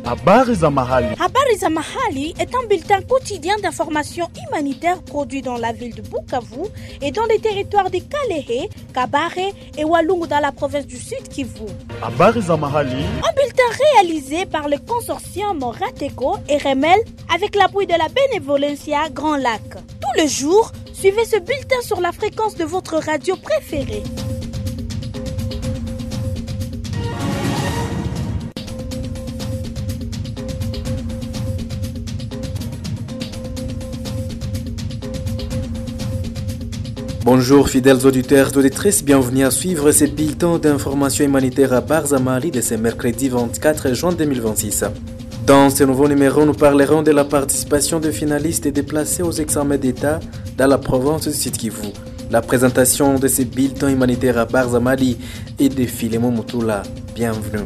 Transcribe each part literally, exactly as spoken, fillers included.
Habari za mahali. Habari za mahali est un bulletin quotidien d'information humanitaire produit dans la ville de Bukavu et dans les territoires de Kalehe, Kabare et Walungu dans la province du Sud Kivu. Habari za mahali. Un bulletin réalisé par le consortium Rateco et Remel avec l'appui de la Benevolencia Grand Lac. Tous les jours, suivez ce bulletin sur la fréquence de votre radio préférée. Bonjour fidèles auditeurs et auditrices, bienvenue à suivre ce bulletin d'information humanitaire à Barzamali de ce mercredi vingt-quatre juin deux mille vingt-six. Dans ce nouveau numéro, nous parlerons de la participation des finalistes et déplacés aux examens d'État dans la province du Sud Kivu. La présentation de ce bulletin humanitaire à Barzamali est de Philemon Mutula. Bienvenue.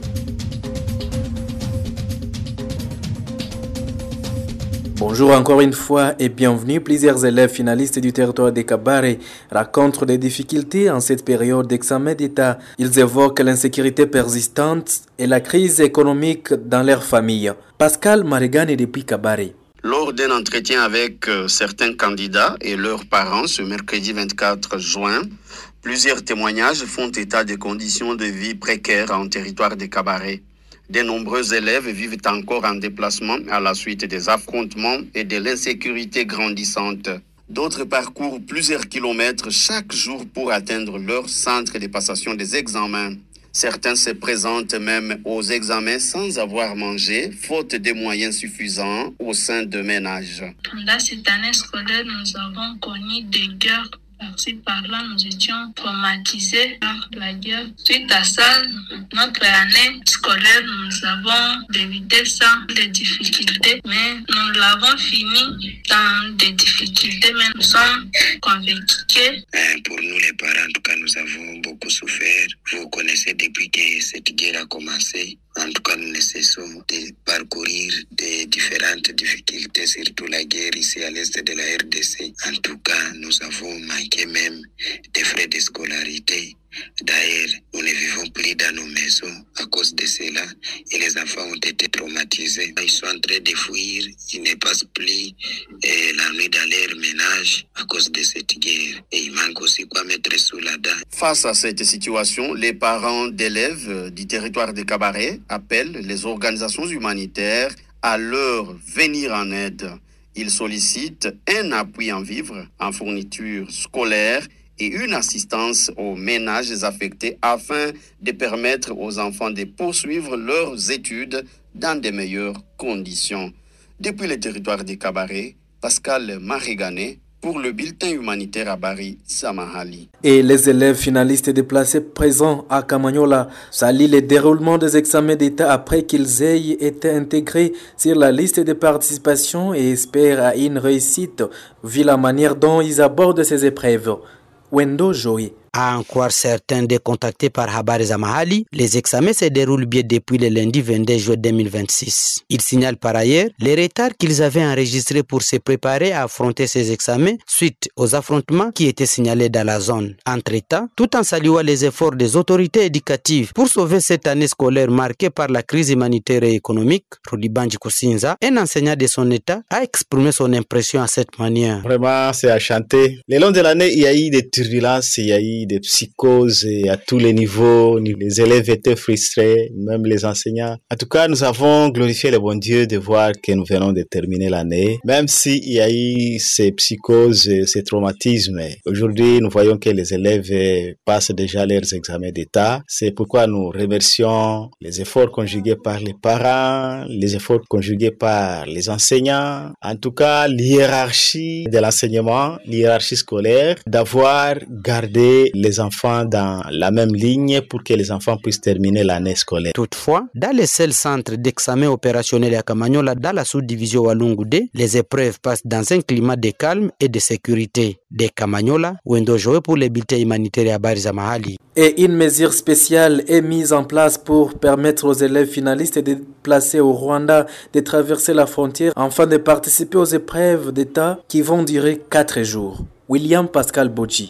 Bonjour encore une fois et bienvenue. Plusieurs élèves finalistes du territoire de Kabare racontent des difficultés en cette période d'examen d'État. Ils évoquent l'insécurité persistante et la crise économique dans leur famille. Pascal Marigane depuis Kabare. Lors d'un entretien avec euh, certains candidats et leurs parents ce mercredi vingt-quatre juin, plusieurs témoignages font état des conditions de vie précaires en territoire de Kabare. De nombreux élèves vivent encore en déplacement à la suite des affrontements et de l'insécurité grandissante. D'autres parcourent plusieurs kilomètres chaque jour pour atteindre leur centre de passation des examens. Certains se présentent même aux examens sans avoir mangé, faute de moyens suffisants au sein de ménages. Pendant cette année scolaire, nous avons connu des guerres. Par-ci, par-là, nous étions traumatisés par la guerre. Suite à ça, notre année scolaire, nous avons débuté sans des difficultés, mais nous l'avons fini dans des difficultés, mais nous sommes convaincus. Pour nous, les parents, en tout cas, nous avons beaucoup souffert. Vous connaissez depuis que cette guerre a commencé. En tout cas, nous ne cessons de parcourir des différentes difficultés, surtout la guerre ici à l'est de la R D C. En tout cas, nous avons manqué même des frais de scolarité. D'ailleurs, nous ne vivons plus dans nos maisons à cause de cela et les enfants ont été traumatisés. Ils sont en train de fuir, ils ne passent plus eh, la nuit dans leur ménage à cause de cette guerre. Et il manque aussi quoi mettre sous la dent. Face à cette situation, les parents d'élèves du territoire de Kabare appellent les organisations humanitaires à leur venir en aide. Ils sollicitent un appui en vivres, en fourniture scolaire et une assistance aux ménages affectés afin de permettre aux enfants de poursuivre leurs études dans de meilleures conditions. Depuis le territoire de Kabare, Pascal Marigane pour le bulletin humanitaire à Bari Samahali. Et les élèves finalistes déplacés présents à Kamanyola saluent le déroulement des examens d'État après qu'ils aient été intégrés sur la liste de participation et espèrent à une réussite vu la manière dont ils abordent ces épreuves. Wendo Joy. À en croire certains décontactés par Habari za Mahali, les examens se déroulent bien depuis le lundi vingt-deux juin deux mille vingt-six. Ils signalent par ailleurs les retards qu'ils avaient enregistrés pour se préparer à affronter ces examens suite aux affrontements qui étaient signalés dans la zone. Entre-temps, tout en saluant les efforts des autorités éducatives pour sauver cette année scolaire marquée par la crise humanitaire et économique, Rudi Banji Kusinza, un enseignant de son état, a exprimé son impression à cette manière. Vraiment, c'est à chanter. Le long de l'année, il y a eu des turbulences, il y a eu des psychoses à tous les niveaux. Les élèves étaient frustrés, même les enseignants. En tout cas, nous avons glorifié le bon Dieu de voir que nous venons de terminer l'année. Même s'il y a eu ces psychoses, ces traumatismes, aujourd'hui, nous voyons que les élèves passent déjà leurs examens d'État. C'est pourquoi nous remercions les efforts conjugués par les parents, les efforts conjugués par les enseignants. En tout cas, l'hiérarchie de l'enseignement, l'hiérarchie scolaire, d'avoir gardé les enfants dans la même ligne pour que les enfants puissent terminer l'année scolaire. Toutefois, dans les seuls centres d'examen opérationnel à Kamanyola, dans la sous-division Walungu D, les épreuves passent dans un climat de calme et de sécurité. De Kamanyola, Wendo Joe pour les bulletins humanitaires à Habari za Mahali. Et une mesure spéciale est mise en place pour permettre aux élèves finalistes déplacés au Rwanda de traverser la frontière afin de participer aux épreuves d'État qui vont durer quatre jours. William Pascal Boji.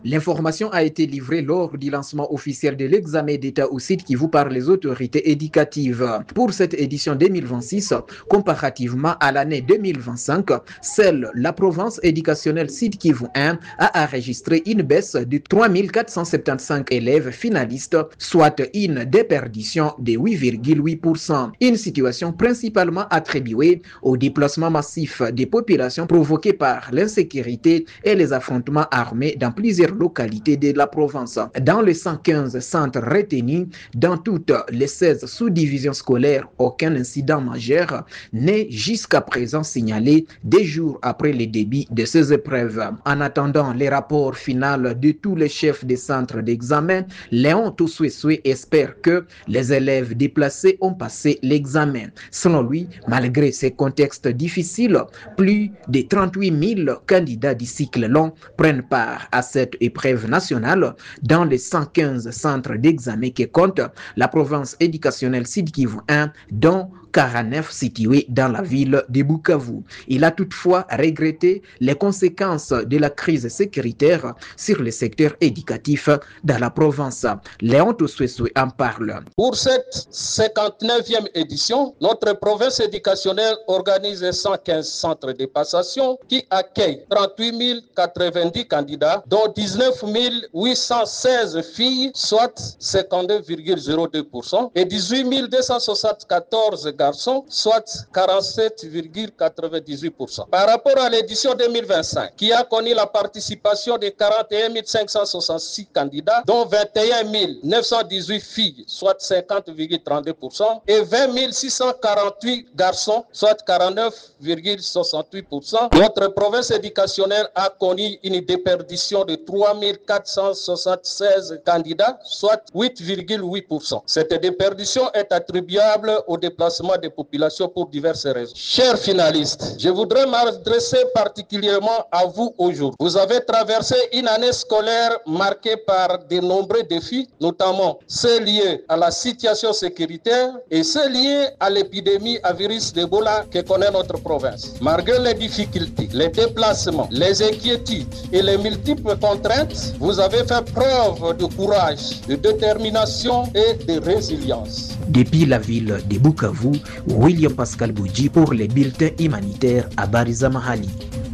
L'information a été livrée lors du lancement officiel de l'examen d'État au Sud Kivu par les autorités éducatives. Pour cette édition deux mille vingt-six, comparativement à l'année deux mille vingt-cinq, seule la province éducationnelle Sud Kivu un a enregistré une baisse de trois mille quatre cent soixante-quinze élèves finalistes, soit une déperdition de huit virgule huit pour cent. Une situation principalement attribuée au déplacement massif des populations provoqué par l'insécurité et les affrontements armés dans plusieurs localités de la province. Dans les cent quinze centres retenus, dans toutes les seize sous-divisions scolaires, aucun incident majeur n'est jusqu'à présent signalé des jours après le début de ces épreuves. En attendant les rapports finaux de tous les chefs des centres d'examen, Léon Tousoué espère que les élèves déplacés ont passé l'examen. Selon lui, malgré ces contextes difficiles, plus de trente-huit mille candidats du cycle long prennent part à cette épreuve nationale dans les cent quinze centres d'examen qui comptent la province éducationnelle Sud Kivu un, dont quarante-neuf situés dans la ville de Bukavu. Il a toutefois regretté les conséquences de la crise sécuritaire sur le secteur éducatif dans la province. Léon Tousoué en parle. Pour cette cinquante-neuvième édition, notre province éducationnelle organise cent quinze centres de passation qui accueillent trente-huit mille quatre-vingt-dix candidats, dont dix-neuf mille huit cent seize filles, soit cinquante-deux virgule zéro deux pour cent, et dix-huit mille deux cent soixante-quatorze garçons, soit quarante-sept virgule quatre-vingt-dix-huit pour cent. Par rapport à l'édition deux mille vingt-cinq, qui a connu la participation de quarante et un mille cinq cent soixante-six candidats, dont vingt et un mille neuf cent dix-huit filles, soit cinquante virgule trente-deux pour cent, et vingt mille six cent quarante-huit garçons, soit quarante-neuf virgule soixante-huit pour cent, notre province éducationnelle a connu une déperdition de trois mille quatre cent soixante-seize candidats, soit huit virgule huit pour cent. Cette déperdition est attribuable au déplacement des populations pour diverses raisons. Chers finalistes, je voudrais m'adresser particulièrement à vous aujourd'hui. Vous avez traversé une année scolaire marquée par de nombreux défis, notamment ceux liés à la situation sécuritaire et ceux liés à l'épidémie à virus d'Ebola que connaît notre province. Malgré les difficultés, les déplacements, les inquiétudes et les multiples contraintes, vous avez fait preuve de courage, de détermination et de résilience. Depuis la ville de Bukavu, William Pascal Boudji pour les bulletins humanitaires à Bariza Mahali.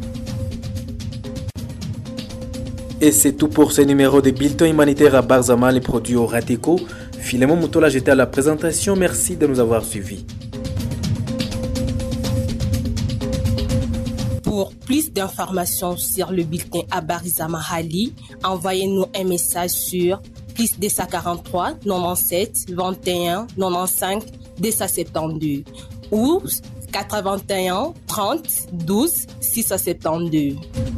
Et c'est tout pour ce numéro de bulletin humanitaire à Barzama, les produits au Rateco. Philémon Moutola, j'étais à la présentation. Merci de nous avoir suivis. Pour plus d'informations sur le bulletin à Bariza Mahali, envoyez-nous un message sur plus deux cent quarante-trois, quatre-vingt-dix-sept, vingt et un, quatre-vingt-quinze, deux cent soixante-douze ou quatre-vingt-un, trente, douze, six cent soixante-douze.